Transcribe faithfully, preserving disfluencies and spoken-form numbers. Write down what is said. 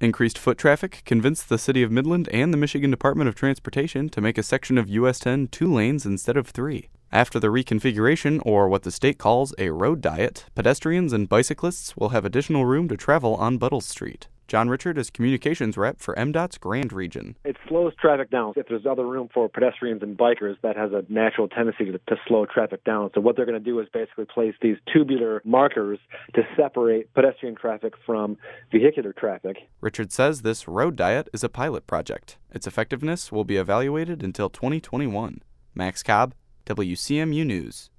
Increased foot traffic convinced the City of Midland and the Michigan Department of Transportation to make a section of U S ten two lanes instead of three. After the reconfiguration, or what the state calls a road diet, pedestrians and bicyclists will have additional room to travel on Buttles Street. John Richard is communications rep for M DOT's Grand Region. It slows traffic down. If there's other room for pedestrians and bikers, that has a natural tendency to, to slow traffic down. So what they're going to do is basically place these tubular markers to separate pedestrian traffic from vehicular traffic. Richard says this road diet is a pilot project. Its effectiveness will be evaluated until twenty twenty-one. Max Cobb, W C M U News.